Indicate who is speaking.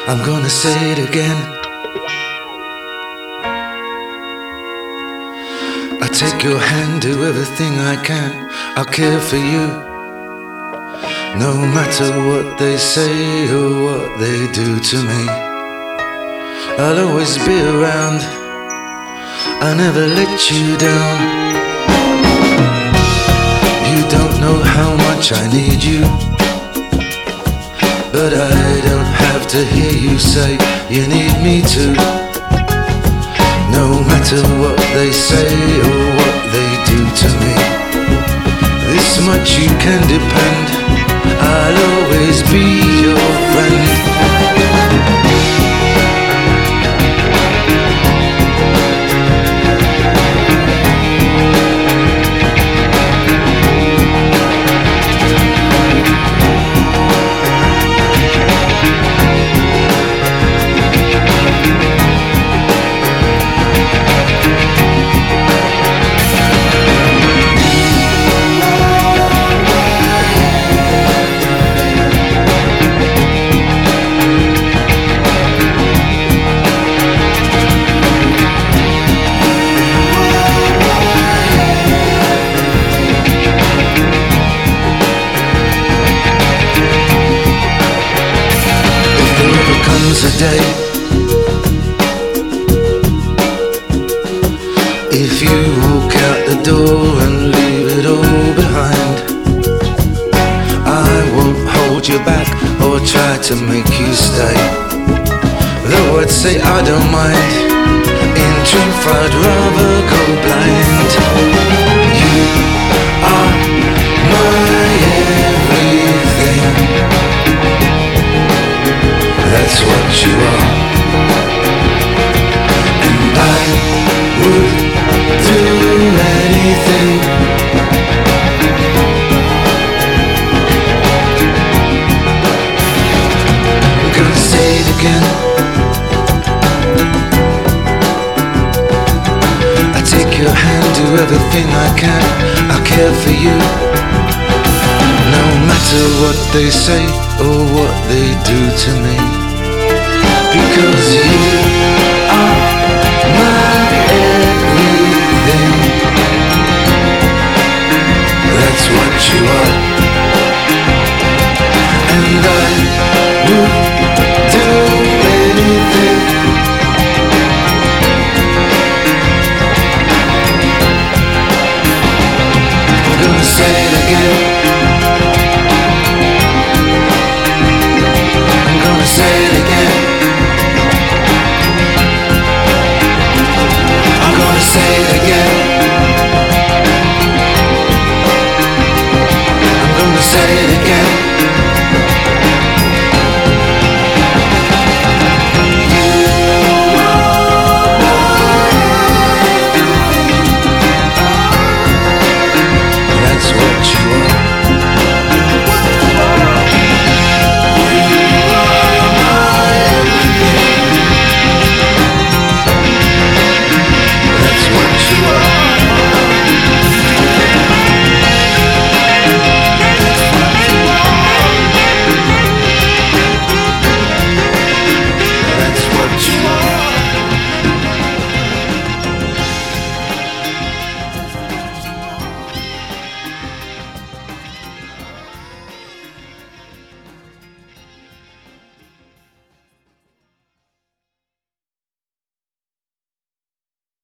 Speaker 1: I'm gonna say it again. I take your hand, do everything I can. I'll care for you, no matter what they say or what they do to me. I'll always be around, I'll never let you down. You don't know how much I need you, but I don't have to hear you say you need me too. No matter what they say or what they do to me, this much you can depend, I'll always be your friend. A day, if you walk out the door and leave it all behind, I won't hold you back or try to make you stay. Though I'd say I don't mind, in truth I'd rather go blind. You are my everything, that's what you are. And I would do anything I'm gonna say it again. I take your hand, do everything I can. I care for you, no matter what they say or what they do to me. Because you are my everything, that's what you are.